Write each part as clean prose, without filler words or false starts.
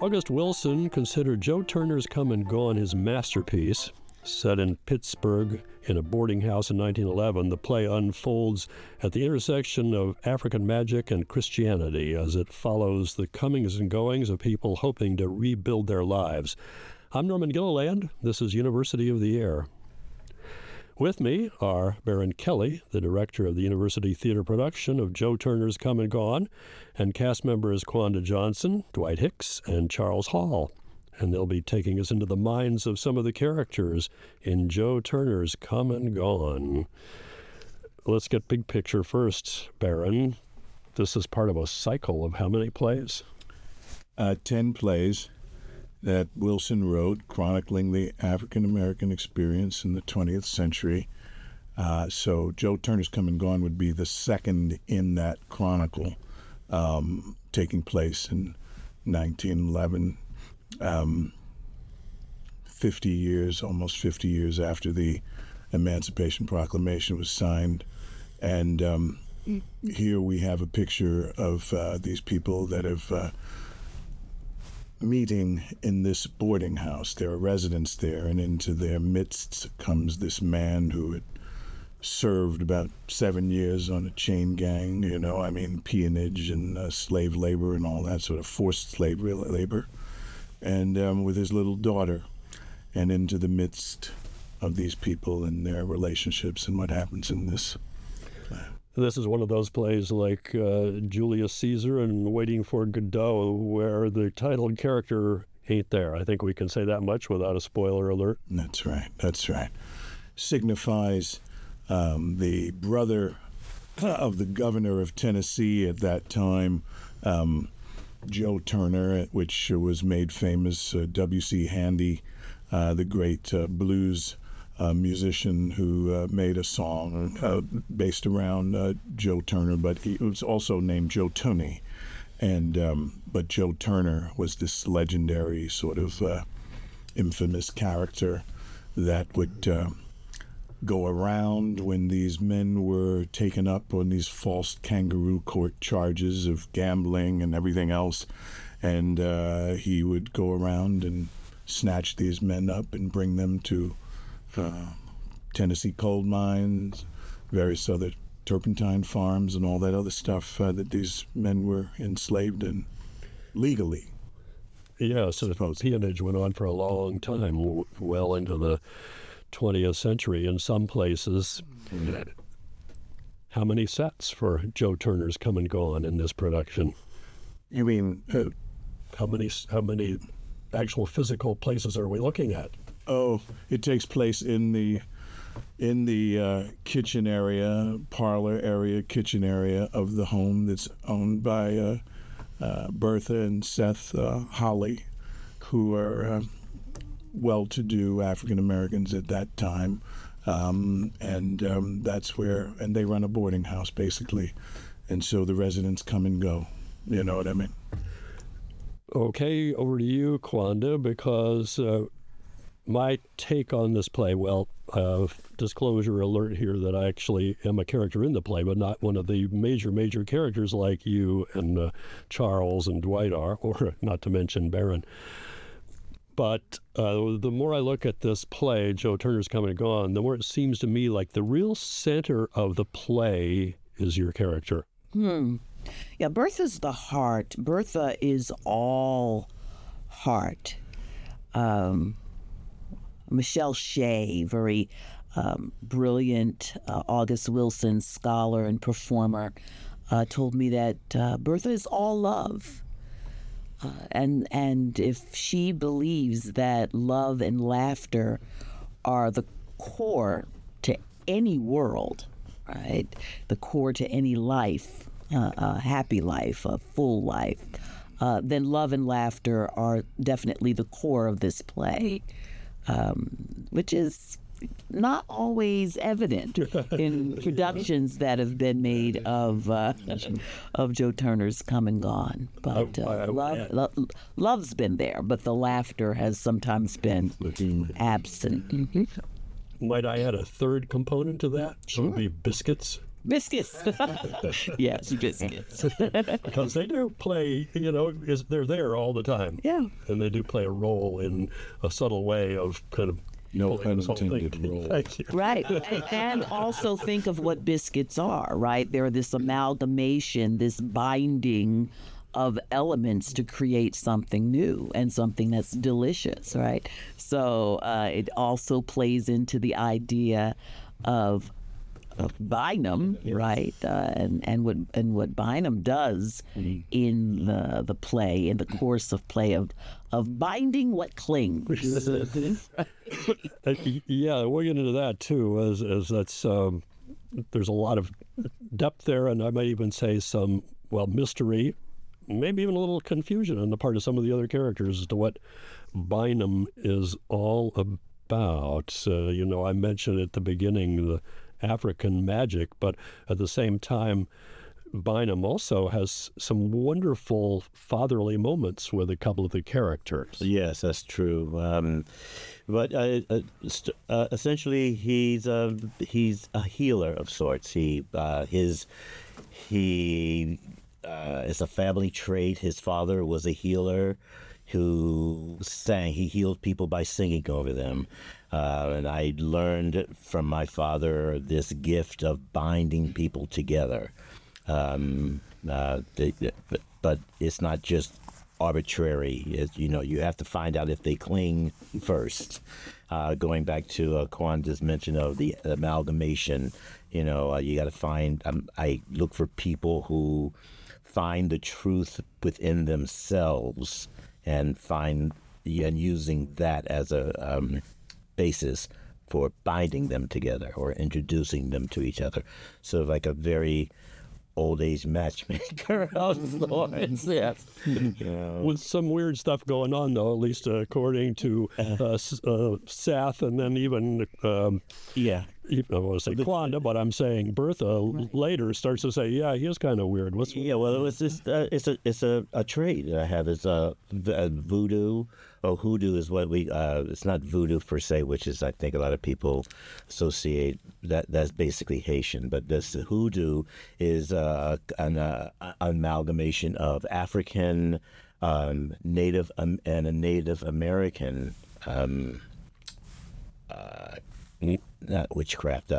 August Wilson considered Joe Turner's Come and Gone his masterpiece. Set in Pittsburgh in a boarding house in 1911, the play unfolds at the intersection of African magic and Christianity as it follows the comings and goings of people hoping to rebuild their lives. I'm Norman Gilliland. This is University of the Air. With me are Baron Kelly, the director of the University Theater production of Joe Turner's Come and Gone, and cast members Kwanda Johnson, Dwight Hicks, and Charles Hall. And they'll be taking us into the minds of some of the characters in Joe Turner's Come and Gone. Let's get big picture first, Baron. This is part of a cycle of how many plays? 10 plays that Wilson wrote chronicling the African-American experience in the 20th century. So Joe Turner's Come and Gone would be the second in that chronicle, taking place in 1911. almost 50 years after the Emancipation Proclamation was signed. And here we have a picture of these people that have meeting in this boarding house. There are residents there, and into their midst comes this man who had served about 7 years on a chain gang, peonage and slave labor and all that sort of forced slavery labor. And with his little daughter, and into the midst of these people and their relationships and what happens in this. This is one of those plays like Julius Caesar and Waiting for Godot, where the titled character ain't there. I think we can say that much without a spoiler alert. That's right. Signifies the brother of the governor of Tennessee at that time, Joe Turner, which was made famous, W.C. Handy, the great blues musician who made a song based around Joe Turner, but he was also named Joe Tony. But Joe Turner was this legendary sort of infamous character that would go around when these men were taken up on these false kangaroo court charges of gambling and everything else. And he would go around and snatch these men up and bring them to Tennessee coal mines, various other turpentine farms, and all that other stuff that these men were enslaved in legally. Yeah, so the peonage went on for a long time, well into the 20th century in some places. How many sets for Joe Turner's Come and Gone in this production? You mean how many actual physical places are we looking at? Oh, it takes place in the kitchen area, parlor area, kitchen area of the home that's owned by Bertha and Seth Holly, who are well-to-do African Americans at that time, and that's where, and they run a boarding house basically, and so the residents come and go. You know what I mean? Okay, over to you, Kwanda, because my take on this play, disclosure alert here that I actually am a character in the play, but not one of the major characters like you and Charles and Dwight are, or not to mention Baron. But the more I look at this play, Joe Turner's Come and Gone, the more it seems to me like the real center of the play is your character. Yeah, Bertha's the heart. Bertha is all heart. Michelle Shea, very brilliant August Wilson scholar and performer, told me that Bertha is all love. And if she believes that love and laughter are the core to any world, right, the core to any life, a happy life, a full life, then love and laughter are definitely the core of this play, which is not always evident in productions that have been made of Joe Turner's Come and Gone. But love's been there, but the laughter has sometimes been absent. Might I add a third component to that? Sure. It would be biscuits. Biscuits. Yes, biscuits. Because they do play, they're there all the time. Yeah. And they do play a role in a subtle way of kind of No pulling pun this whole thing. intended role. Thank you. Right. And also think of what biscuits are, right? They're this amalgamation, this binding of elements to create something new and something that's delicious, right? So it also plays into the idea of Bynum, right? And what Bynum does in the play, in the course of play of binding what clings. Yeah, we'll get into that too, as that's there's a lot of depth there, and I might even say some mystery, maybe even a little confusion on the part of some of the other characters as to what Bynum is all about. I mentioned at the beginning the African magic, but at the same time, Bynum also has some wonderful fatherly moments with a couple of the characters. Yes, that's true. But essentially, he's a healer of sorts. It's a family trait. His father was a healer who sang. He healed people by singing over them. And I learned from my father this gift of binding people together. But it's not just arbitrary. You have to find out if they cling first. Going back to Kwanda's mention of the amalgamation, you got to find. I look for people who find the truth within themselves and using that as a basis for binding them together or introducing them to each other. So like a very old age matchmaker of sorts. Yes. With some weird stuff going on, though, at least according to Seth, and then even I want to say Kwanda, but I'm saying Bertha later starts to say, yeah, he is kind of weird. Well, it was just it's a trait that I have. It's voodoo. Hoodoo is what it's not voodoo per se, which is I think a lot of people associate that's basically Haitian. But this hoodoo is an amalgamation of African, Native, and a Native American. Not witchcraft.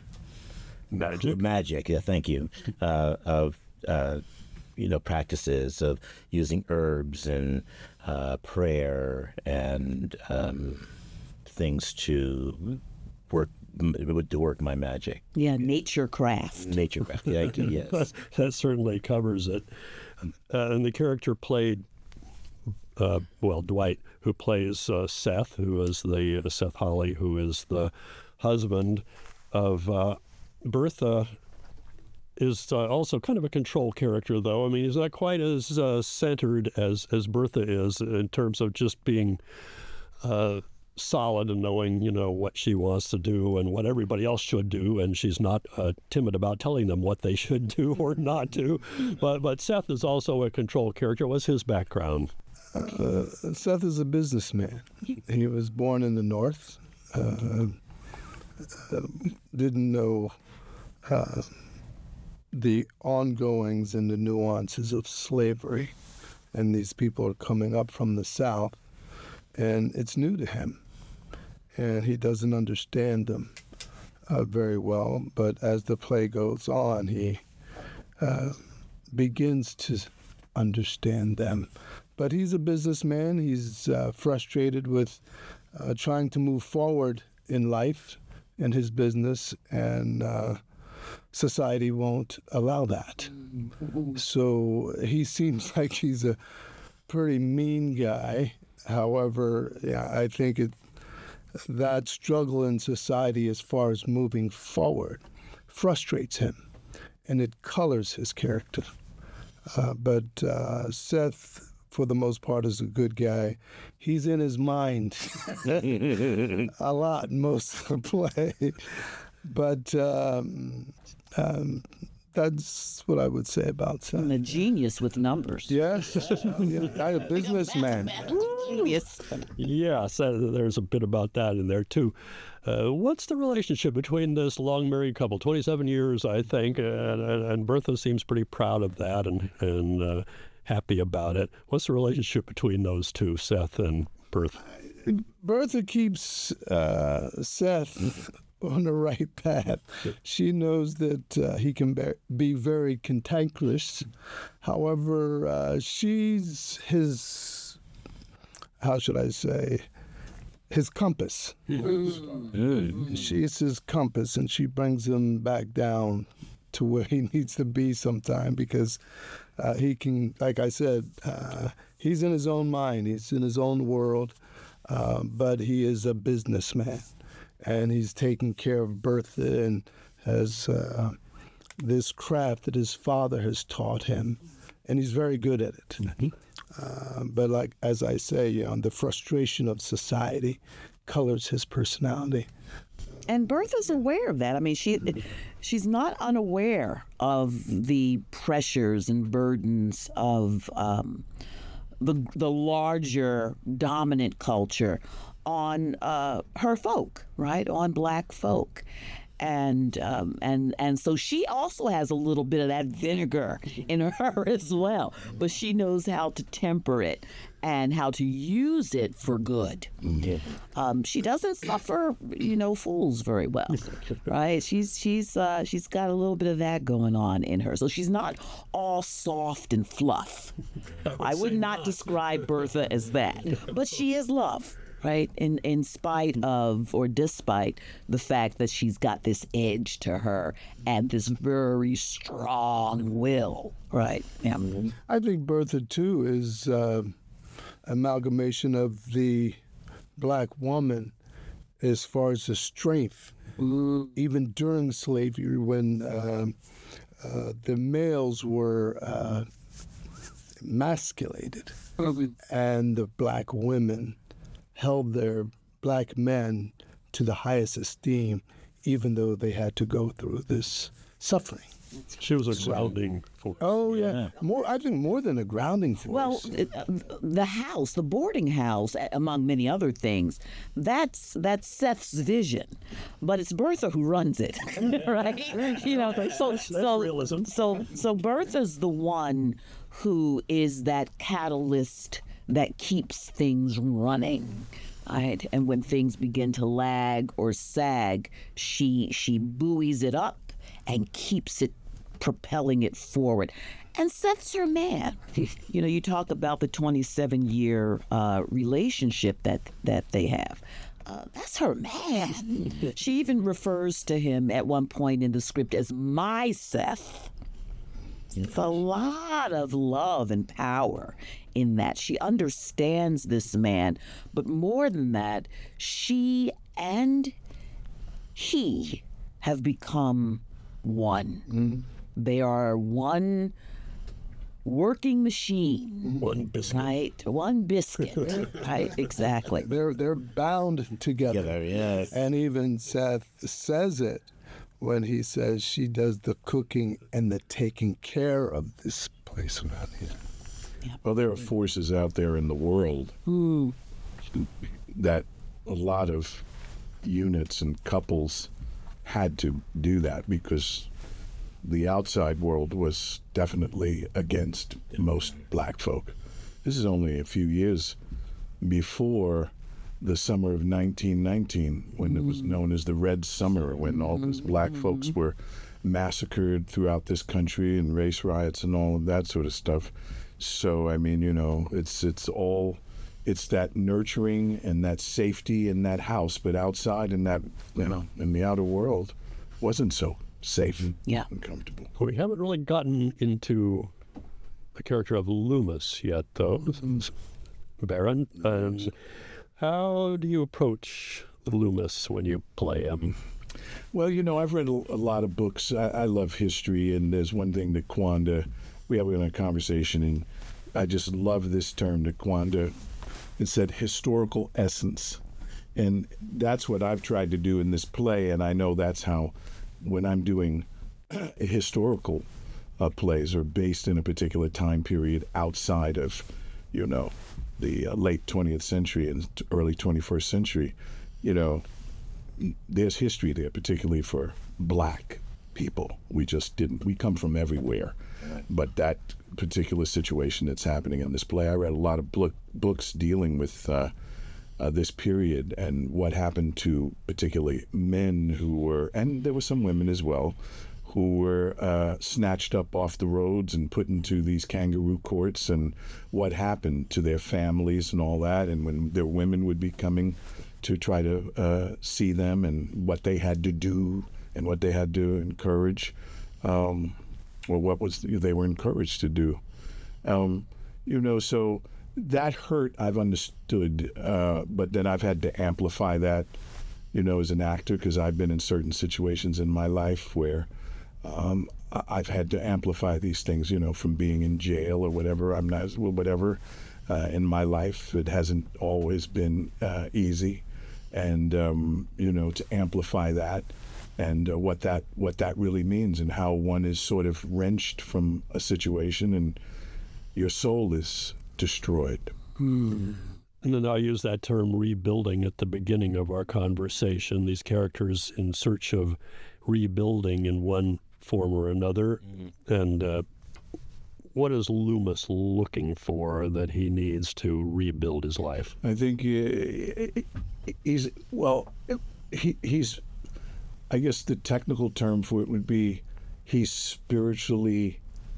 Magic. Yeah, thank you. Of practices of using herbs and prayer and things to work my magic. Yeah, nature craft. Thank you. Yes, that certainly covers it. And the character played. Dwight, who plays Seth, who is the Seth Holly, who is the husband of Bertha, is also kind of a control character, though. I mean, he's not quite as centered as Bertha is in terms of just being solid and knowing, what she wants to do and what everybody else should do, and she's not timid about telling them what they should do or not do. But Seth is also a control character. What's his background? Seth is a businessman. He was born in the North. Didn't know the ongoings and the nuances of slavery. And these people are coming up from the South, and it's new to him. And he doesn't understand them very well. But as the play goes on, he begins to understand them. But he's a businessman. He's frustrated with trying to move forward in life, in his business, and society won't allow that. So he seems like he's a pretty mean guy. However, I think that struggle in society as far as moving forward frustrates him, and it colors his character. But Seth, for the most part, is a good guy. He's in his mind a lot most of the play. But That's what I would say about Seth. And a genius with numbers. Yes, yeah, a businessman. Genius. Yes, there's a bit about that in there too. What's the relationship between this long married couple? 27 years, I think, and Bertha seems pretty proud of that and happy about it. What's the relationship between those two, Seth and Bertha? Bertha keeps Seth on the right path. She knows that he can be very cantankerous. However, she's his, how should I say, his compass. She's his compass, and she brings him back down to where he needs to be sometime, because he can, like I said, he's in his own mind, he's in his own world, but he is a businessman, and he's taking care of Bertha and has this craft that his father has taught him, and he's very good at it. But like, as I say, the frustration of society colors his personality. And Bertha's aware of that. I mean, she's not unaware of the pressures and burdens of the larger dominant culture on her folk, right? On black folk. And so she also has a little bit of that vinegar in her as well, but she knows how to temper it and how to use it for good. She doesn't suffer, fools very well, right? She's got a little bit of that going on in her, so she's not all soft and fluff. I would not describe Bertha as that, but she is love. Right, in spite of or despite the fact that she's got this edge to her and this very strong will, right? Yeah. I think Bertha too is amalgamation of the black woman as far as the strength. Even during slavery, when the males were emasculated, and the black women held their black men to the highest esteem, even though they had to go through this suffering. She was a grounding force. Oh, yeah. I think more than a grounding force. Well, the boarding house, among many other things, that's Seth's vision, but it's Bertha who runs it, right? So realism. So Bertha's the one who is that catalyst that keeps things running. Right? And when things begin to lag or sag, she buoys it up and keeps it, propelling it forward. And Seth's her man. You talk about the 27-year relationship that they have. That's her man. She even refers to him at one point in the script as my Seth. It's a lot of love and power in that. She understands this man, but more than that, she and he have become one. They are one working machine. One biscuit. Right? One biscuit. Right, exactly. They're bound together. Yes. And even Seth says it when he says she does the cooking and the taking care of this place around here. Well, there are forces out there in the world that a lot of units and couples had to do that because the outside world was definitely against most black folk. This is only a few years before the summer of 1919, when it was known as the Red Summer, when all these black folks were massacred throughout this country and race riots and all of that sort of stuff. So, I mean, it's that nurturing and that safety in that house, but outside in that, in the outer world, wasn't so safe and comfortable. We haven't really gotten into the character of Loomis yet, though, Baron. How do you approach Loomis when you play him? Well, I've read a lot of books. I love history, and there's one thing that Kwanda, we had a conversation, and I just love this term that Kwanda, it said historical essence. And that's what I've tried to do in this play, and I know that's how, when I'm doing historical plays are based in a particular time period outside of, the late 20th century and early 21st century, there's history there, particularly for black people. We come from everywhere. But that particular situation that's happening in this play, I read a lot of books dealing with this period and what happened to particularly men who were, and there were some women as well, who were snatched up off the roads and put into these kangaroo courts, and what happened to their families and all that, and when their women would be coming to try to see them, and what they had to do and what they had to encourage, or what they were encouraged to do. So that hurt, I've understood, but then I've had to amplify that, as an actor, because I've been in certain situations in my life where I've had to amplify these things, from being in jail or whatever. In my life. It hasn't always been easy, and to amplify that and what that really means, and how one is sort of wrenched from a situation and your soul is destroyed. And then I use that term rebuilding at the beginning of our conversation. These characters in search of rebuilding in one form or another. And what is Loomis looking for that he needs to rebuild his life? I think he's, I guess the technical term for it would be he's spiritually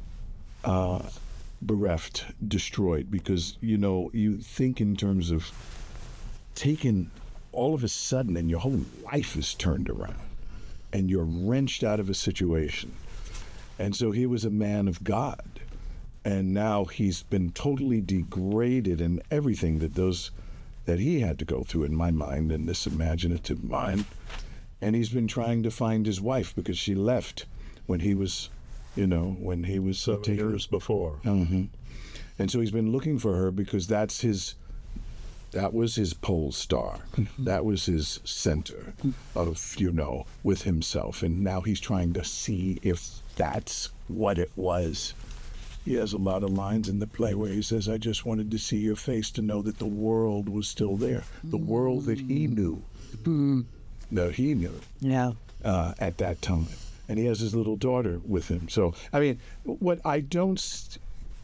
bereft, destroyed, because, you think in terms of taking all of a sudden and your whole life is turned around and you're wrenched out of a situation. And so he was a man of God, and now he's been totally degraded in everything that he had to go through, in my mind, in this imaginative mind. And he's been trying to find his wife because she left when he was 7 years before. And so he's been looking for her because that was his pole star. That was his center of, with himself. And now he's trying to see if that's what it was. He has a lot of lines in the play where he says, I just wanted to see your face to know that the world was still there. The world that he knew. No, he knew. Yeah. At that time. And he has his little daughter with him. So, I mean, what I don't see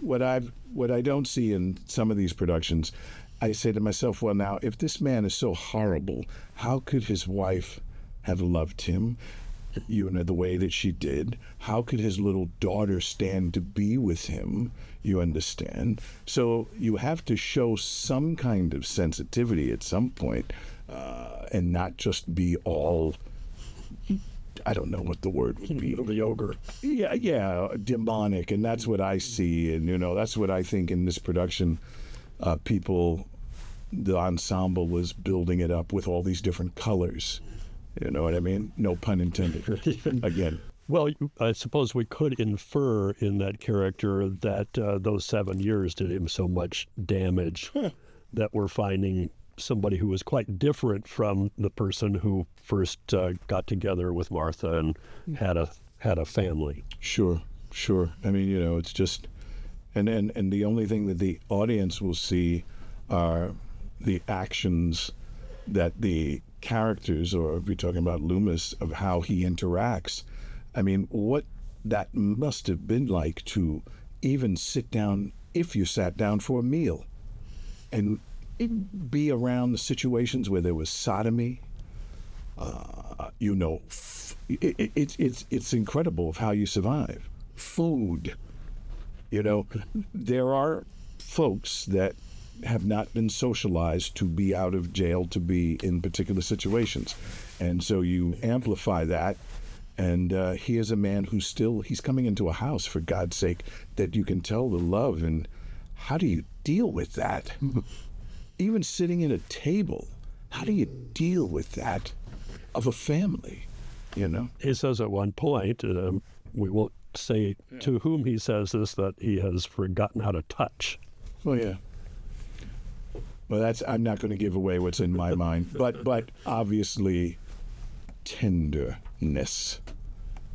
in some of these productions, I say to myself, well, now, if this man is so horrible, how could his wife have loved him, the way that she did? How could his little daughter stand to be with him? You understand? So you have to show some kind of sensitivity at some point, and not just be all, I don't know what the word would be. The ogre. Yeah, demonic. And that's what I see. And, that's what I think in this production, the ensemble was building it up with all these different colors. You know what I mean? No pun intended. Again. Well, I suppose we could infer in that character that those 7 years did him so much damage that we're finding somebody who was quite different from the person who first got together with Martha and had a family. Sure. I mean, it's just, and the only thing that the audience will see are the actions that the characters, or if you're talking about Loomis, of how he interacts. I mean, what that must have been like to even sit down, if you sat down for a meal, and be around the situations where there was sodomy. It's incredible of how you survive. Food. There are folks that have not been socialized to be out of jail, to be in particular situations. And so you amplify that. And he is a man who's he's coming into a house, for God's sake, that you can tell the love. And how do you deal with that? Even sitting at a table, how do you deal with that of a family, He says at one point, we won't say to whom he says this, that he has forgotten how to touch. Oh, yeah. Well, I'm not going to give away what's in my mind, but obviously tenderness.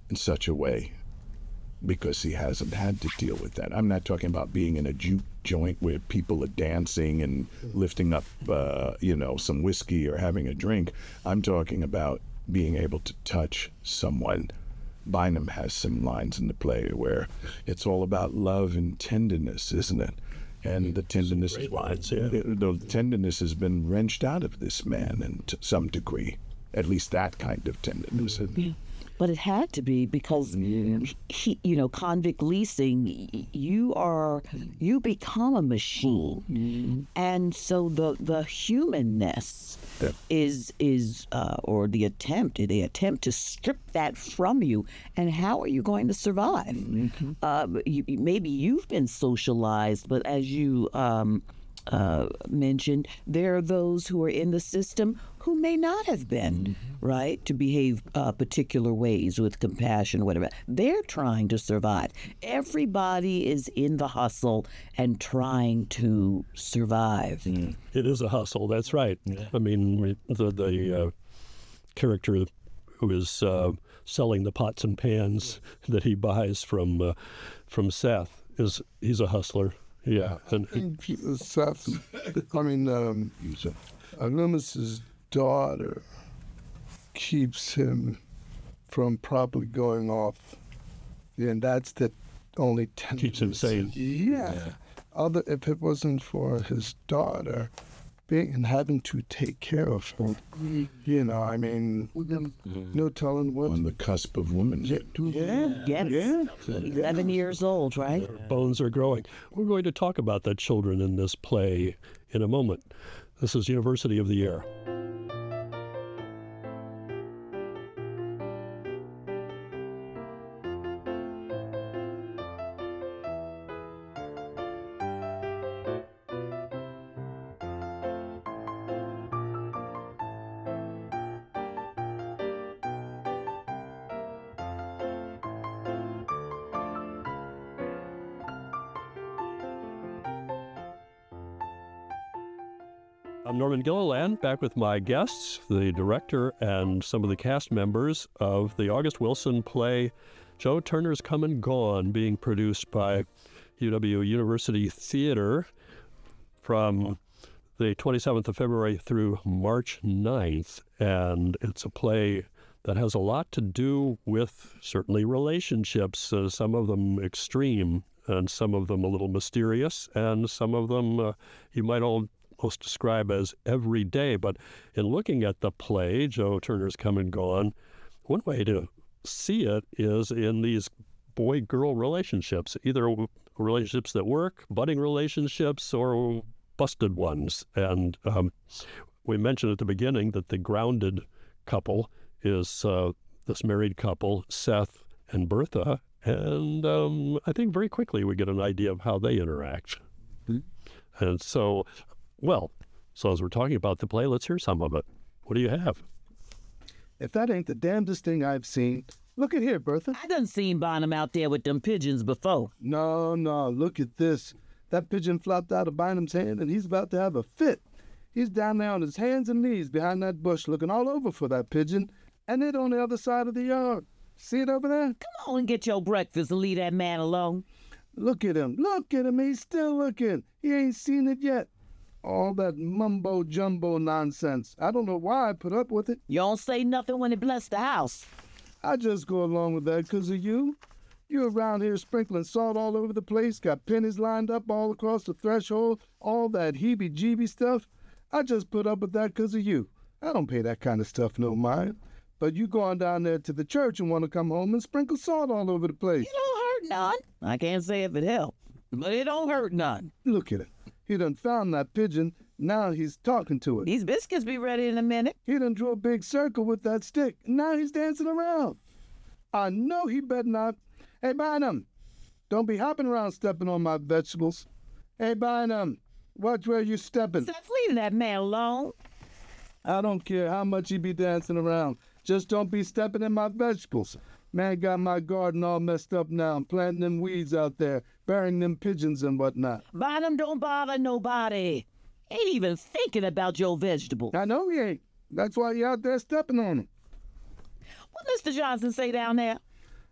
in such a way because he hasn't had to deal with that. I'm not talking about being in a juke joint where people are dancing and lifting up, some whiskey or having a drink. I'm talking about being able to touch someone. Bynum has some lines in the play where it's all about love and tenderness, isn't it? And the tenderness, Great lines, yeah. the tenderness has been wrenched out of this man, and to some degree, at least that kind of tenderness. But it had to be because convict leasing, you become a machine, and so the humanness is or they attempt to strip that from you. And how are you going to survive? Maybe you've been socialized, but as you mentioned, there are those who are in the system who may not have been, right, to behave particular ways with compassion, whatever. They're trying to survive. Everybody is in the hustle and trying to survive. It is a hustle, that's right. I mean, the character who is selling the pots and pans that he buys from Seth, he's a hustler. Yeah. Loomis's daughter keeps him from probably going off, and that's the only tenderness. Keeps him sane. Yeah. If it wasn't for his daughter being and having to take care of her, no telling what. On the cusp of womanhood. Yes. 11 years old, right? Their bones are growing. We're going to talk about the children in this play in a moment. This is University of the Air. I'm Norman Gilliland, back with my guests, the director and some of the cast members of the August Wilson play, Joe Turner's Come and Gone, being produced by UW University Theater from the 27th of February through March 9th. And it's a play that has a lot to do with certainly relationships, some of them extreme and some of them a little mysterious, and some of them you might almost describe as everyday. But in looking at the play, Joe Turner's Come and Gone, one way to see it is in these boy-girl relationships, either relationships that work, budding relationships, or busted ones. And we mentioned at the beginning that the grounded couple is this married couple, Seth and Bertha. And I think very quickly we get an idea of how they interact. And so as we're talking about the play, let's hear some of it. What do you have? If that ain't the damnedest thing I've seen, look at here, Bertha. I done seen Bynum out there with them pigeons before. No, look at this. That pigeon flopped out of Bynum's hand, and he's about to have a fit. He's down there on his hands and knees behind that bush looking all over for that pigeon, and it on the other side of the yard. See it over there? Come on and get your breakfast and leave that man alone. Look at him. He's still looking. He ain't seen it yet. All that mumbo-jumbo nonsense. I don't know why I put up with it. You don't say nothing when it bless the house. I just go along with that because of you. You're around here sprinkling salt all over the place, got pennies lined up all across the threshold, all that heebie-jeebie stuff. I just put up with that because of you. I don't pay that kind of stuff no mind. But you go on down there to the church and want to come home and sprinkle salt all over the place. It don't hurt none. I can't say if it helped, but it don't hurt none. Look at it. He done found that pigeon. Now he's talking to it. These biscuits be ready in a minute. He done drew a big circle with that stick. Now he's dancing around. I know he better not. Hey, Bynum, don't be hopping around stepping on my vegetables. Hey, Bynum, watch where you stepping. Seth, leave that man alone. I don't care how much he be dancing around. Just don't be stepping in my vegetables. Man got my garden all messed up now. I'm planting them weeds out there, burying them pigeons and whatnot. Bynum don't bother nobody. Ain't even thinking about your vegetables. I know he ain't. That's why he out there stepping on them. What Mr. Johnson say down there?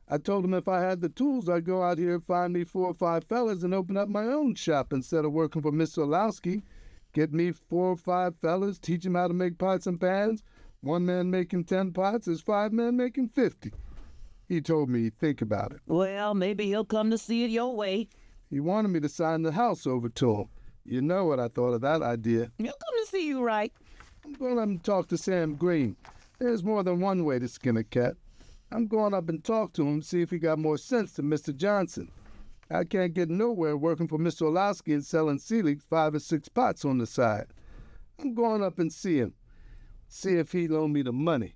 I told him if I had the tools, I'd go out here and find me 4 or 5 fellas and open up my own shop instead of working for Mr. Olowski. Get me 4 or 5 fellas, teach them how to make pots and pans. 1 man making 10 pots is 5 men making 50. He told me he'd think about it. Well, maybe he'll come to see it your way. He wanted me to sign the house over to him. You know what I thought of that idea. He'll come to see you, right? I'm going up and talk to Sam Green. There's more than one way to skin a cat. I'm going up and talk to him, see if he got more sense than Mr. Johnson. I can't get nowhere working for Mr. Olowski and selling Seelig 5 or 6 pots on the side. I'm going up and see him, see if he'll loan me the money.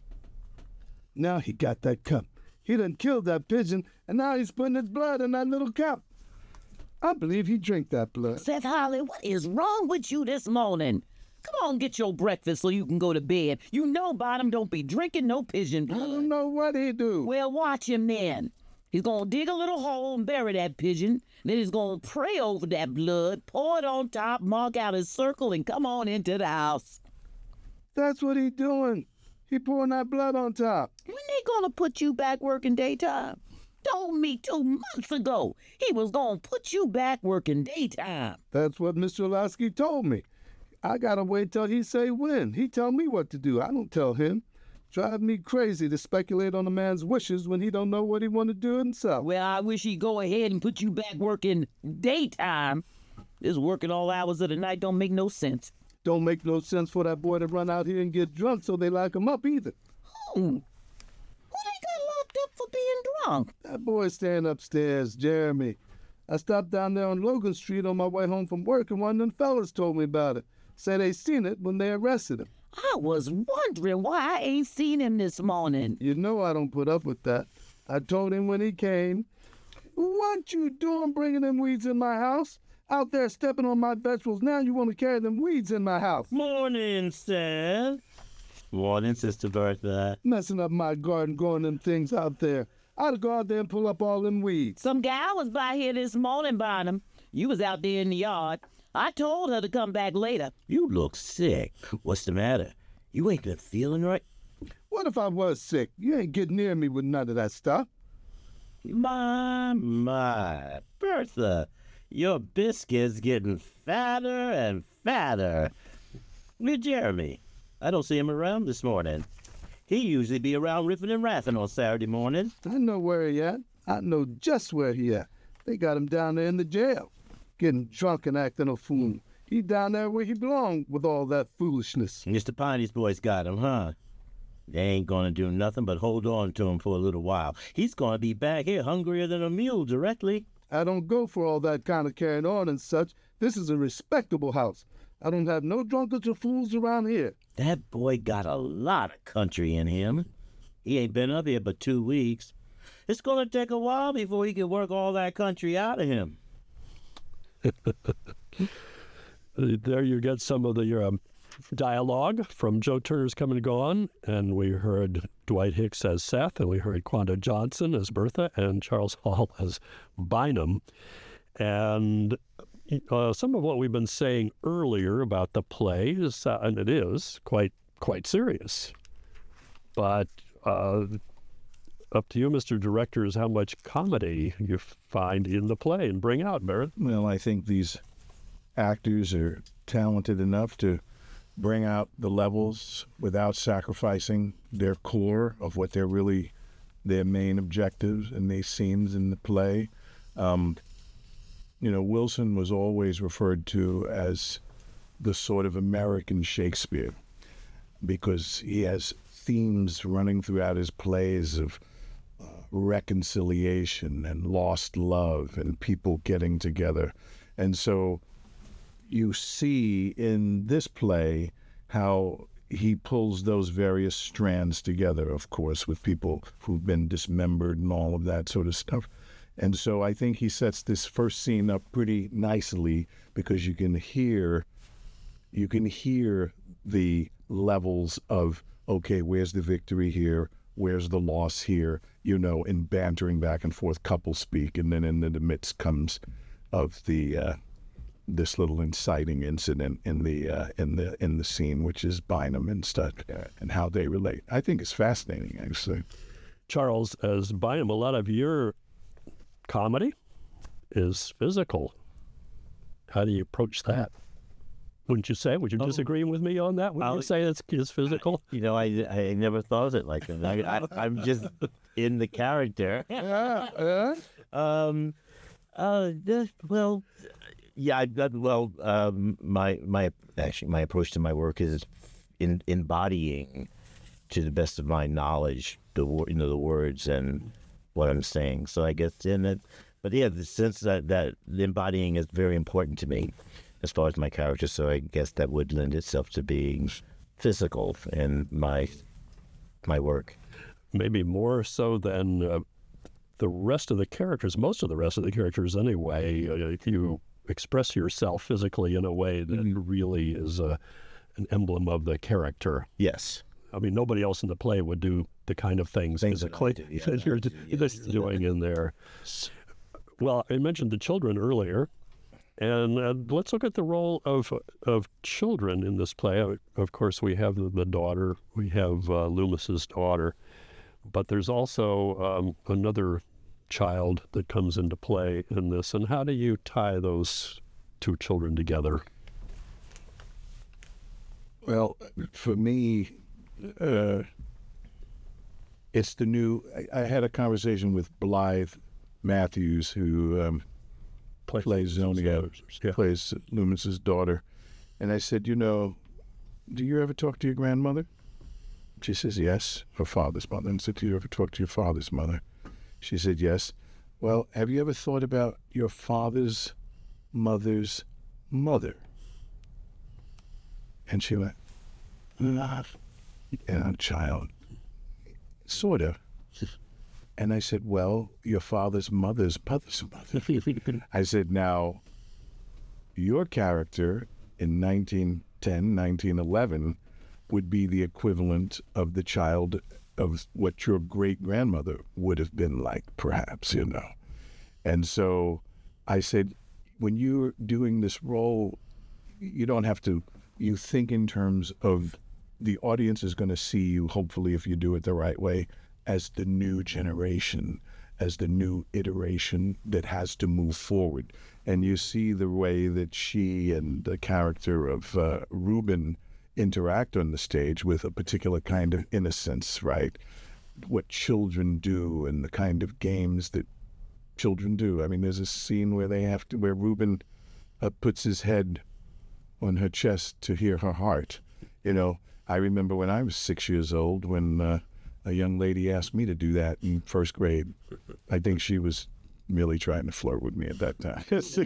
Now he got that cup. He done killed that pigeon, and now he's putting his blood in that little cup. I believe he drank that blood. Seth Holly, what is wrong with you this morning? Come on, get your breakfast so you can go to bed. You know Bottom don't be drinking no pigeon I blood. don't know what he do. Well, watch him then. He's gonna dig a little hole and bury that pigeon. Then he's gonna pray over that blood, pour it on top, mark out his circle, and come on into the house. That's what he doing. He pouring that blood on top. When they gonna put you back working daytime? Told me 2 months ago he was gonna put you back working daytime. That's what Mr. Olowski told me. I gotta wait till he say when. He tell me what to do. I don't tell him. Drive me crazy to speculate on a man's wishes when he don't know what he want to do himself. Well, I wish he'd go ahead and put you back working daytime. This working all hours of the night don't make no sense. Don't make no sense for that boy to run out here and get drunk so they lock him up either. Who they got locked up for being drunk? That boy's staying upstairs, Jeremy. I stopped down there on Logan Street on my way home from work, and one of them fellas told me about it. Said they seen it when they arrested him. I was wondering why I ain't seen him this morning. You know I don't put up with that. I told him when he came, "What you doing bringing them weeds in my house? Out there stepping on my vegetables. Now you want to carry them weeds in my house. Morning, Seth. Morning, Sister Bertha. Messing up my garden, growing them things out there. I'd go out there and pull up all them weeds." Some gal was by here this morning, Bottom. You was out there in the yard. I told her to come back later. You look sick. What's the matter? You ain't been feeling right? What if I was sick? You ain't getting near me with none of that stuff. My, Bertha, your biscuit's getting fatter and fatter. Where's Jeremy? I don't see him around this morning. He usually be around riffing and raffing on Saturday morning. I know where he at. I know just where he at. They got him down there in the jail, getting drunk and acting a fool. He down there where he belonged with all that foolishness. Mr. Piney's boys got him, huh? They ain't gonna do nothing but hold on to him for a little while. He's gonna be back here hungrier than a mule directly. I don't go for all that kind of carrying on and such. This is a respectable house. I don't have no drunkards or fools around here. That boy got a lot of country in him. He ain't been up here but 2 weeks. It's gonna take a while before he can work all that country out of him. There you get some of the dialogue from Joe Turner's Come and Gone, and we heard Dwight Hicks as Seth, and we heard Quanda Johnson as Bertha, and Charles Hall as Bynum. And some of what we've been saying earlier about the play is, and it is quite serious. But up to you, Mr. Director, is how much comedy you find in the play and bring out, Barrett. Well, I think these actors are talented enough to bring out the levels without sacrificing their core of what they're really their main objectives in these scenes in the play. Wilson was always referred to as the sort of American Shakespeare because he has themes running throughout his plays of reconciliation and lost love and people getting together. And so you see in this play how he pulls those various strands together, of course, with people who've been dismembered and all of that sort of stuff. And so I think he sets this first scene up pretty nicely because you can hear the levels of, okay, where's the victory here? Where's the loss here? In bantering back and forth couple speak, and then in the midst comes of the this little inciting incident in the scene, which is Bynum and stuff, and how they relate. I think it's fascinating, actually. Charles, as Byam, a lot of your comedy is physical. How do you approach that? Wouldn't you say? Would you disagree with me on that? Would you say it's physical? I never thought of it like that. I'm just in the character. My approach to my work is in embodying, to the best of my knowledge, the words and what I'm saying. So I guess the sense that the embodying is very important to me as far as my character. So I guess that would lend itself to being physical in my work. Maybe more so than the rest of the characters, most of the rest of the characters anyway. You express yourself physically in a way that really is an emblem of the character. Yes. I mean, nobody else in the play would do the kind of things physically that you're doing in there. Well, I mentioned the children earlier, and let's look at the role of children in this play. Of course, we have the daughter, we have Loomis's daughter, but there's also another child that comes into play in this. And how do you tie those two children together? Well, for me, it's the new. I had a conversation with Blythe Matthews, who plays Zonia, plays Loomis's daughter, and I said, do you ever talk to your grandmother? She says, yes, her father's mother. And I said, do you ever talk to your father's mother? She said, yes. Well, have you ever thought about your father's mother's mother? And she went, child, sort of. And I said, well, your father's mother's mother's mother. I said, now, your character in 1910, 1911 would be the equivalent of the child of what your great-grandmother would have been like, perhaps, And so I said, when you're doing this role, you don't have to, you think in terms of the audience is going to see you, hopefully, if you do it the right way, as the new generation, as the new iteration that has to move forward. And you see the way that she and the character of Reuben interact on the stage with a particular kind of innocence, right? What children do and the kind of games that children do. I mean, there's a scene where where Reuben puts his head on her chest to hear her heart. I remember when I was 6 years old, when a young lady asked me to do that in first grade. I think she was merely trying to flirt with me at that time.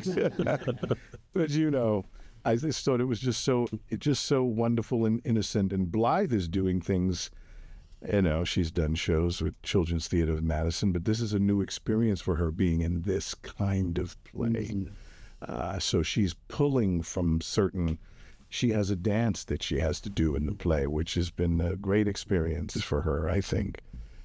But I just thought it was just so wonderful and innocent. And Blythe is doing things, she's done shows with Children's Theater of Madison, but this is a new experience for her being in this kind of play. So she's pulling from she has a dance that she has to do in the play, which has been a great experience for her, I think.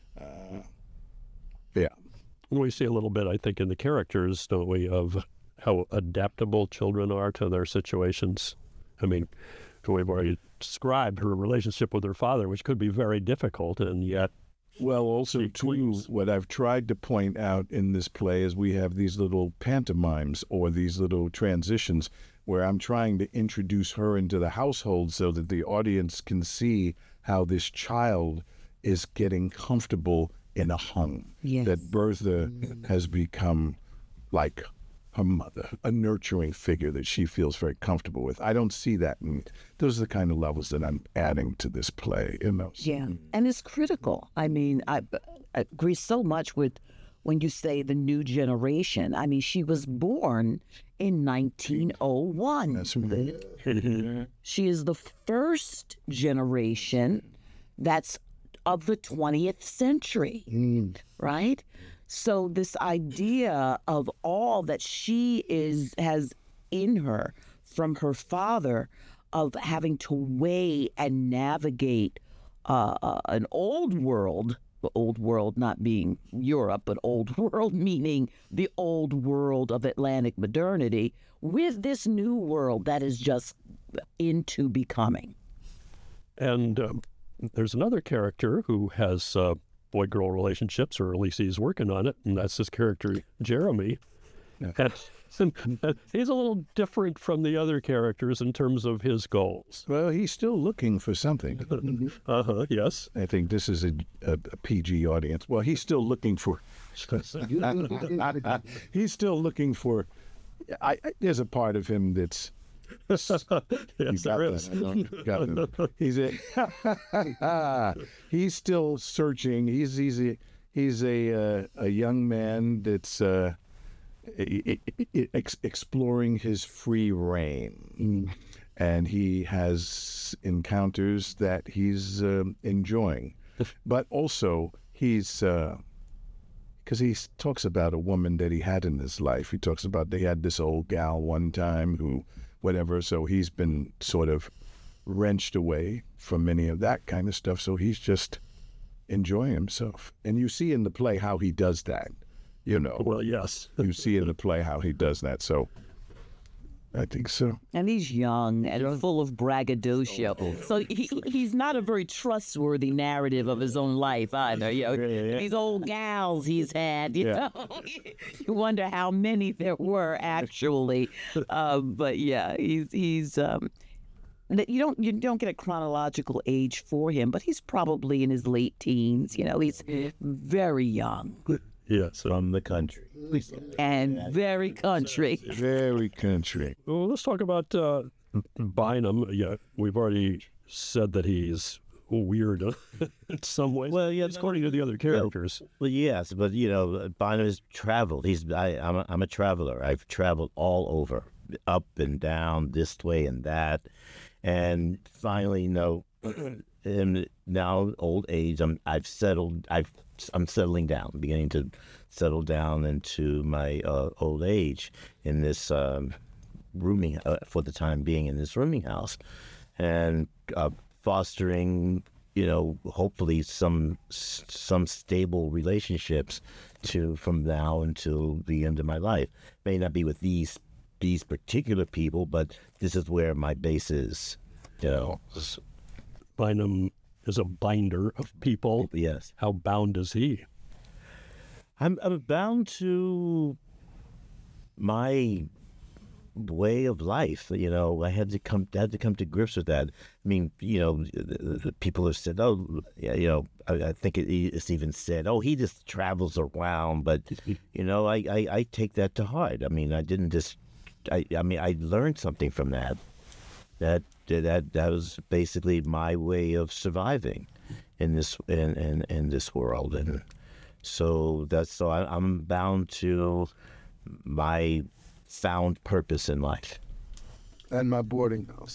We see a little bit, I think, in the characters, don't we, of how adaptable children are to their situations. I mean, we've already described her relationship with her father, which could be very difficult, and yet... Well, also, too, what I've tried to point out in this play is we have these little pantomimes or these little transitions where I'm trying to introduce her into the household so that the audience can see how this child is getting comfortable in a home. Yes. That Bertha has become like her mother, a nurturing figure that she feels very comfortable with. I don't see that. And those are the kind of levels that I'm adding to this play. Yeah, and it's critical. I mean, I agree so much with when you say the new generation. I mean, she was born in 1901. That's right. She is the first generation that's of the 20th century, right? So this idea of all that she has in her from her father, of having to weigh and navigate an old world not being Europe, but old world meaning the old world of Atlantic modernity, with this new world that is just into becoming. And there's another character who has boy-girl relationships, or at least he's working on it, and that's his character, Jeremy. And he's a little different from the other characters in terms of his goals. Well, he's still looking for something. Yes. I think this is a PG audience. Well, he's still looking for. He's still looking for. There's a part of him that's. Yes, there is. He's still searching. He's a young man that's exploring his free reign, and he has encounters that he's enjoying, but also he's. Because he talks about a woman that he had in his life. He talks about they had this old gal one time who, whatever. So he's been sort of wrenched away from many of that kind of stuff. So he's just enjoying himself. And you see in the play how he does that, you know. Well, yes. You see in the play how he does that. So I think so. And he's young and full of braggadocio. So he's not a very trustworthy narrative of his own life either. You know, these old gals he's had, you know. You wonder how many there were actually. But yeah, he's you don't get a chronological age for him, but he's probably in his late teens. You know, he's very young. Yes. From the country. And very country. Very country. Well, let's talk about Bynum. Yeah, we've already said that he's weird in some ways. Well, yeah, according to the other characters. Well, yes, but you know, Bynum has traveled. I'm a traveler. I've traveled all over, up and down, this way and that, and finally, you know, in now old age, I'm settling down, beginning to settle down into my old age in this rooming, for the time being, in this rooming house, and fostering, you know, hopefully some stable relationships from now until the end of my life. May not be with these particular people, but this is where my base is, you know. Bynum is a binder of people. Yes. How bound is he? I'm bound to my way of life. You know, I had to come to grips with that. I mean, you know, the people have said, oh, yeah, you know, I think it's even said, oh, he just travels around. But, you know, I take that to heart. I mean, I didn't just, I mean, I learned something from that. That was basically my way of surviving in this in this world, and so I'm bound to my found purpose in life. And my boarding house.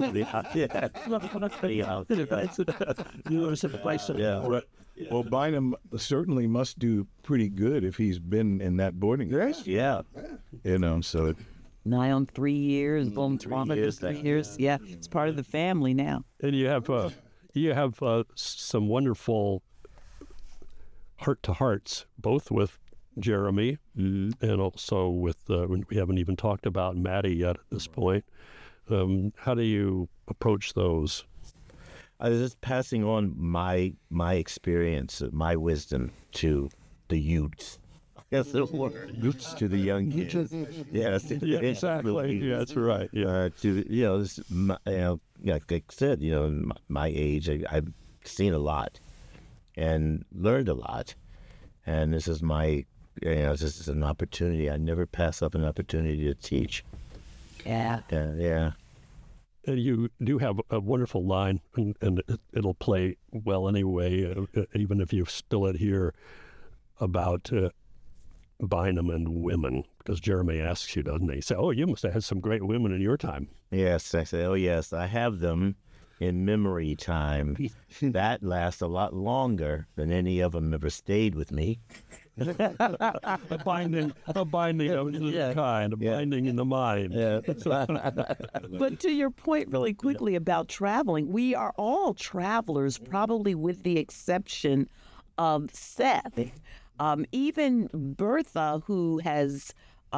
Well, Bynum certainly must do pretty good if he's been in that boarding house. Yeah. You know, so. Nigh on 3 years, going 3 years. Yeah, it's part of the family now. And you have some wonderful heart-to-hearts, both with Jeremy and also with, we haven't even talked about Maddie yet at this point. How do you approach those? I was just passing on my experience, my wisdom to the youths. Yes, the word. Youths to the young kids. Yes, yeah, exactly. Yeah, that's right. Yeah, to you know, like I said, you know, my age, I've seen a lot and learned a lot, and this is this is an opportunity. I never pass up an opportunity to teach. Yeah. Yeah. And you do have a wonderful line, and it'll play well anyway, even if you spill it here, about Bynum and women, because Jeremy asks you, doesn't he? Say, oh, you must have had some great women in your time. Yes, I say, oh yes, I have them in memory time. That lasts a lot longer than any of them ever stayed with me. a binding of the kind, a binding in the mind. Yeah. But to your point really quickly about traveling, we are all travelers, probably with the exception of Seth. Even Bertha, who has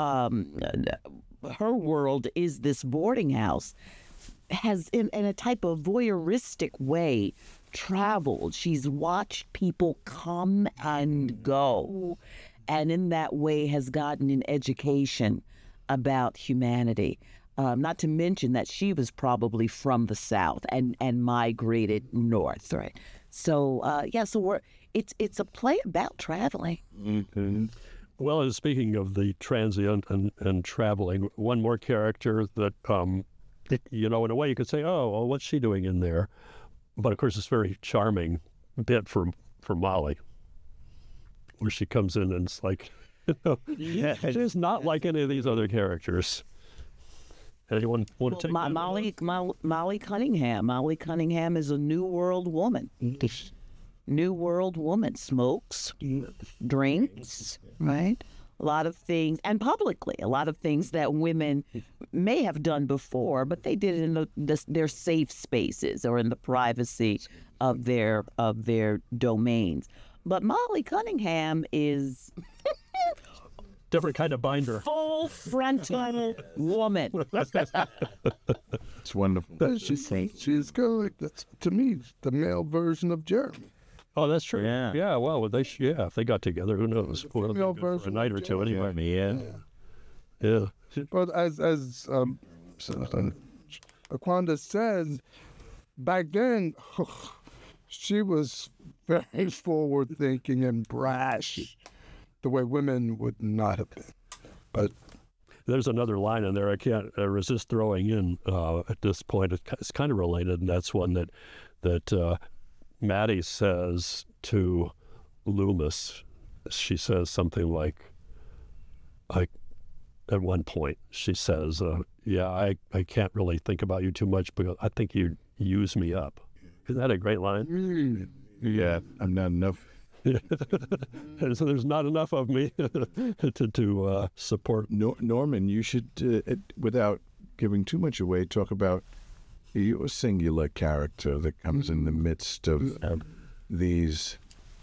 her world is this boarding house, has in a type of voyeuristic way traveled. She's watched people come and go, and in that way has gotten an education about humanity. Not to mention that she was probably from the South and migrated north, right? So it's a play about traveling. Mm-hmm. Well, and speaking of the transient and traveling, one more character that, in a way you could say, oh, well, what's she doing in there? But of course, it's very charming bit for Molly, where she comes in and it's like, she's not like any of these other characters. Anyone want to take that? Molly Cunningham. Molly Cunningham is a New World woman. New World woman, smokes, drinks, right? A lot of things, and publicly, a lot of things that women may have done before, but they did it in their safe spaces or in the privacy of their domains. But Molly Cunningham is different kind of binder. Full frontal woman. It's wonderful. She's kind of like, to me, the male version of Jeremy. Oh, that's true. Yeah. Yeah. Well, if they got together, who knows? Well, Female for a version night of or two Jeremy. anyway. Yeah. Yeah. But as Aquanda said, back then, she was very forward-thinking and brash, the way women would not have been. But There's another line in there I can't resist throwing in at this point. It's kind of related, and that's one that Maddie says to Loomis. She says something like, at one point, she says, I can't really think about you too much because I think you use me up. Isn't that a great line? Yeah, I'm not enough. And so there's not enough of me to support. Norman, you should, without giving too much away, talk about your singular character that comes in the midst of these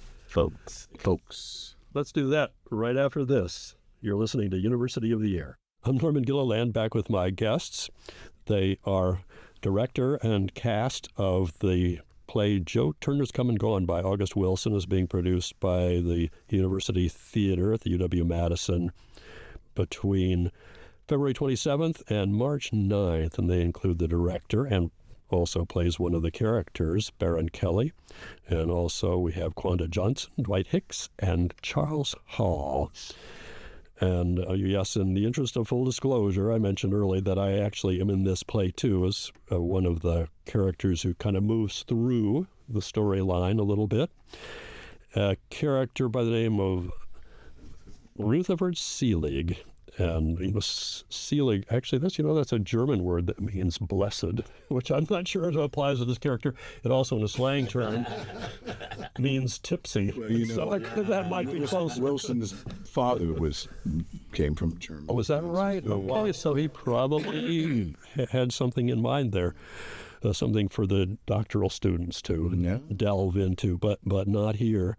folks. Let's do that right after this. You're listening to University of the Air. I'm Norman Gilliland, back with my guests. They are director and cast of the play Joe Turner's Come and Gone by August Wilson, is being produced by the University Theater at the UW-Madison between February 27th and March 9th, and they include the director and also plays one of the characters, Baron Kelly, and also we have Quanda Johnson, Dwight Hicks, and Charles Hall. And yes, in the interest of full disclosure, I mentioned earlier that I actually am in this play too as one of the characters who kind of moves through the storyline a little bit. A character by the name of Rutherford Selig. And Selig, actually, that's a German word that means blessed, which I'm not sure it applies to this character. It also, in a slang term, means tipsy. Well, so that might be close. Wilson's father came from Germany. Oh, was that right? Oh, so he probably had something in mind there, something for the doctoral students to delve into, but not here.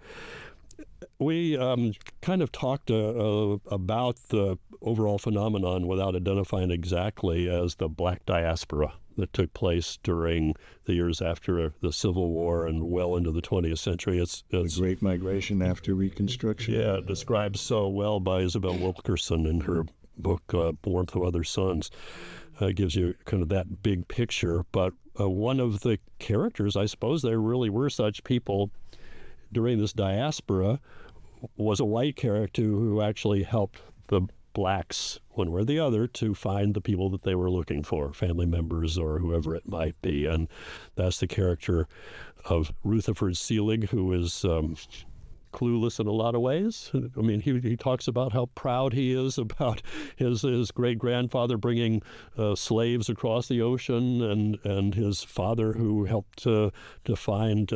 We kind of talked about the overall phenomenon without identifying exactly as the Black diaspora that took place during the years after the Civil War and well into the 20th century. It's the Great Migration after Reconstruction. Yeah, described so well by Isabel Wilkerson in her book, Warmth of Other Suns. Gives you kind of that big picture. But one of the characters, I suppose there really were such people during this diaspora, was a white character who actually helped the blacks, one way or the other, to find the people that they were looking for, family members or whoever it might be. And that's the character of Rutherford Selig, who is clueless in a lot of ways. I mean, he talks about how proud he is about his great-grandfather bringing slaves across the ocean, and his father who helped to find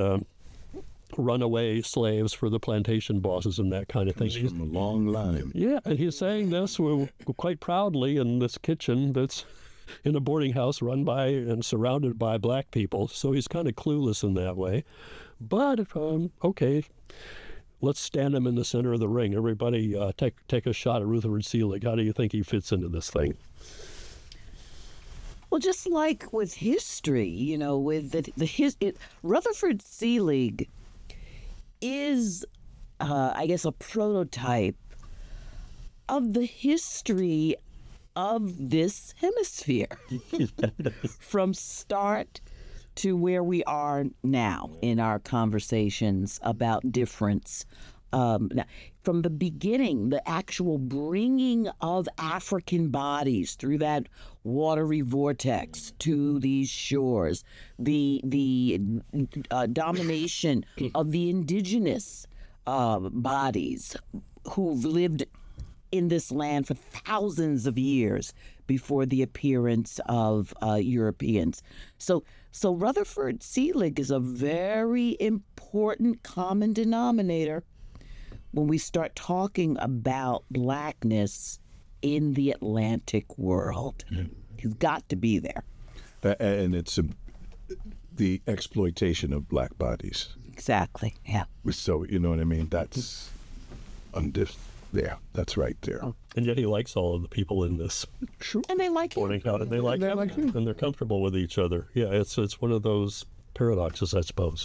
runaway slaves for the plantation bosses and that kind of thing. From a long line. Yeah, and he's saying this quite proudly in this kitchen that's in a boarding house run by and surrounded by black people. So he's kind of clueless in that way. But, okay, let's stand him in the center of the ring. Everybody take a shot at Rutherford Selig. How do you think he fits into this thing? Well, just like with history, with Rutherford Seelig is, I guess, a prototype of the history of this hemisphere from start to where we are now in our conversations about difference. Now, from the beginning, the actual bringing of African bodies through that watery vortex to these shores, the domination of the indigenous bodies who've lived in this land for thousands of years before the appearance of Europeans. So Rutherford Seelig is a very important common denominator when we start talking about blackness in the Atlantic world. He's got to be there. And it's the exploitation of black bodies. Exactly, yeah. So, you know what I mean? That's there. That's right there. And yet he likes all of the people in this. And they like him. Pointing out, and they like him. And they're comfortable with each other. Yeah, it's one of those paradoxes, I suppose.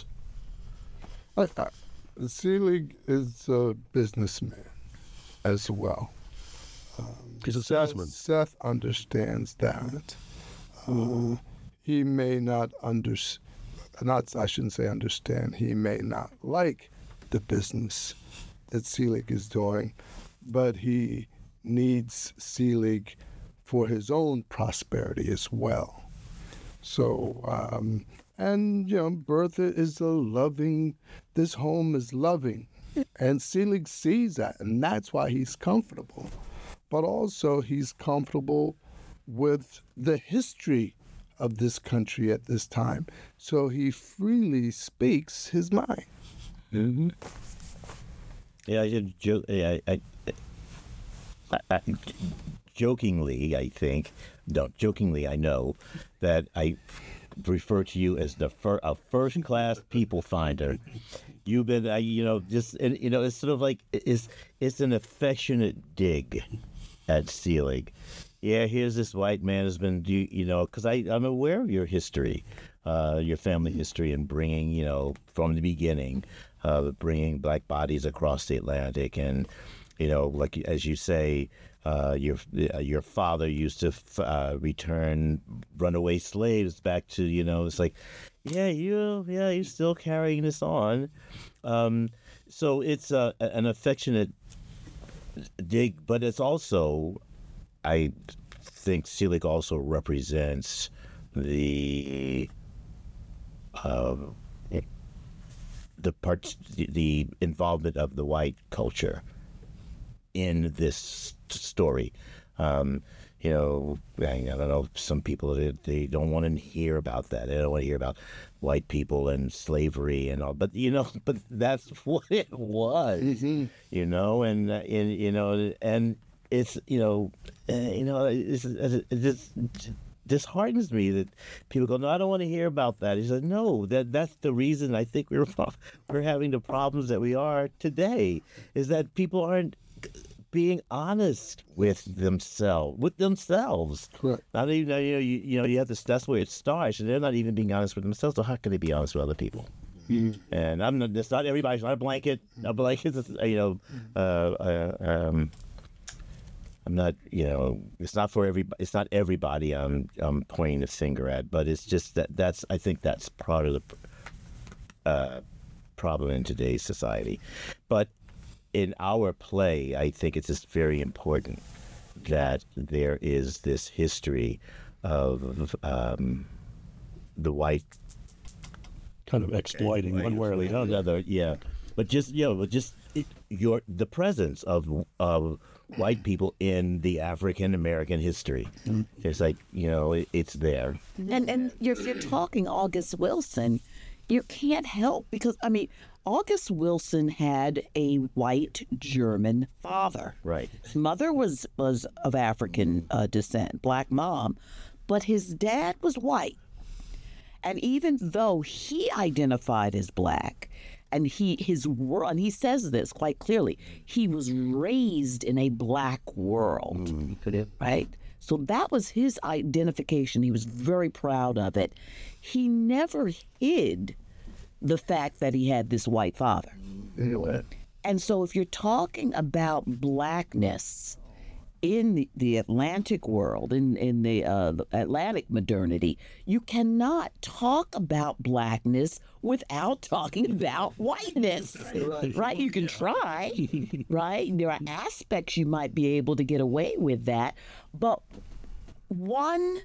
Seelig is a businessman as well. He's a salesman. Seth understands that. He may not I shouldn't say understand, he may not like the business that Seelig is doing, but he needs Seelig for his own prosperity as well. So, Bertha is this home is loving, and Seelig sees that, and that's why he's comfortable. But also he's comfortable with the history of this country at this time, so he freely speaks his mind. Mm-hmm. Yeah, I should joke. Jokingly, I know that I refer to you as a first-class people finder. You've been, it's sort of like it's an affectionate dig at Seelig. Yeah, here's this white man who's been, because I'm aware of your history, your family history, and bringing, from the beginning, bringing black bodies across the Atlantic, and like as you say, your father used to return runaway slaves back to, it's like, you're still carrying this on. So it's an affectionate dig, but it's also, I think Seelig also represents the involvement of the white culture in this story. I don't know, some people, they don't want to hear about that. They don't want to hear about white people and slavery and all, but that's what it was. Mm-hmm. And it's it just disheartens me that people go, no, I don't want to hear about that. He said, no, that's the reason I think we're having the problems that we are today, is that people aren't being honest with themselves. Correct. Not even, you have to. That's where it starts, and they're not even being honest with themselves. So how can they be honest with other people? Mm-hmm. And it's not everybody. It's not a blanket. A blanket. I'm not. It's not for everybody. It's not everybody. I'm pointing the finger at, but it's just that's. I think that's part of the problem in today's society, but. In our play, I think it's just very important that there is this history of the white kind of exploiting one way or the other. Yeah, but the presence of white people in the African American history. Mm-hmm. It's like it's there. And if you're talking August Wilson, you can't help because August Wilson had a white German father. Right. His mother was of African descent, black mom, but his dad was white. And even though he identified as black, and he says this quite clearly, he was raised in a black world, right? So that was his identification. He was very proud of it. He never hid the fact that he had this white father. And so if you're talking about blackness in the Atlantic world, in the Atlantic modernity, you cannot talk about blackness without talking about whiteness, right? You can try, right? There are aspects you might be able to get away with that, but one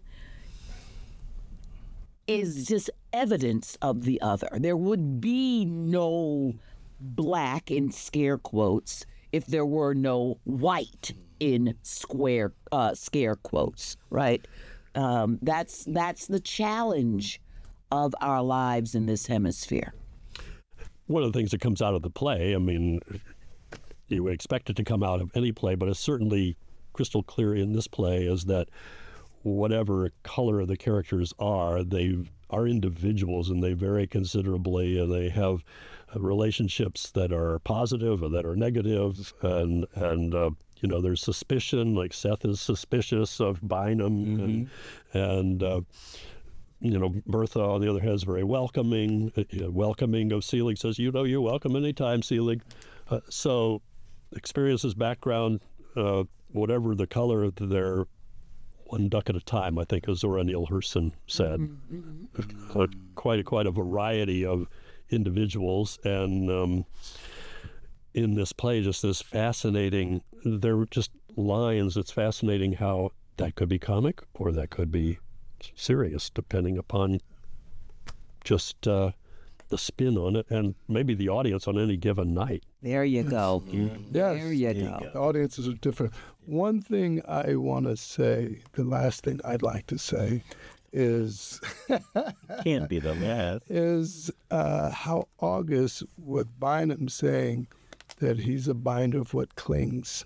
is just evidence of the other. There would be no black in scare quotes if there were no white in scare quotes, right? That's the challenge of our lives in this hemisphere. One of the things that comes out of the play, I mean, you would expect it to come out of any play, but it's certainly crystal clear in this play, is that whatever color the characters are, they are individuals and they vary considerably, and they have relationships that are positive or that are negative, and you know, there's suspicion, like Seth is suspicious of Bynum, and you know, Bertha, on the other hand, is very welcoming of Selig, says, you know, you're welcome anytime, Selig. So experiences, background, whatever the color of their, one duck at a time, I think, as Zora Neale Hurston said. Quite a variety of individuals, and in this play, just this fascinating, there were just lines, it's fascinating how that could be comic or that could be serious, depending upon just the spin on it, and maybe the audience on any given night. There you go. Yes. There you go. The audiences are different. One thing I want to say, the last thing I'd like to say, is Can't be the last. is how August, with Bynum saying that he's a binder of what clings.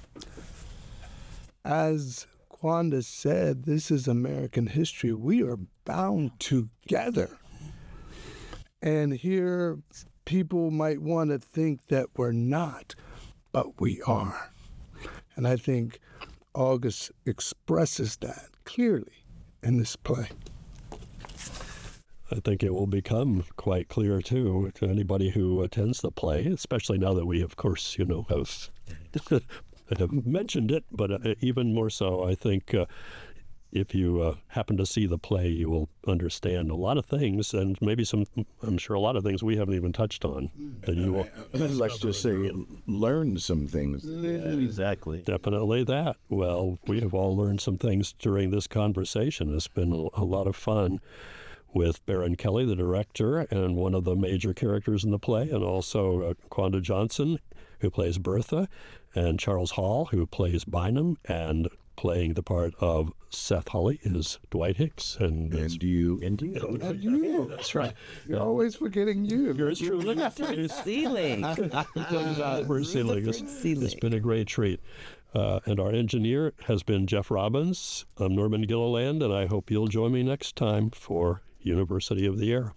As Quanda said, this is American history. We are bound together. And here, people might want to think that we're not, but we are. And I think August expresses that clearly in this play. I think it will become quite clear, too, to anybody who attends the play, especially now that we, of course, you know, have mentioned it, but even more so, I think if you happen to see the play, you will understand a lot of things, and maybe I'm sure a lot of things we haven't even touched on. That you will, Let's just say, learn some things. Exactly. definitely that. Well, we have all learned some things during this conversation. It's been a lot of fun with Baron Kelly, the director, and one of the major characters in the play, and also Quanda Johnson, who plays Bertha, and Charles Hall, who plays Bynum, and playing the part of Seth Hulley is Dwight Hicks. And you. That's right. You're always forgetting you. Yours truly. Ceiling. It's been a great treat. And our engineer has been Jeff Robbins. I'm Norman Gilliland, and I hope you'll join me next time for University of the Air.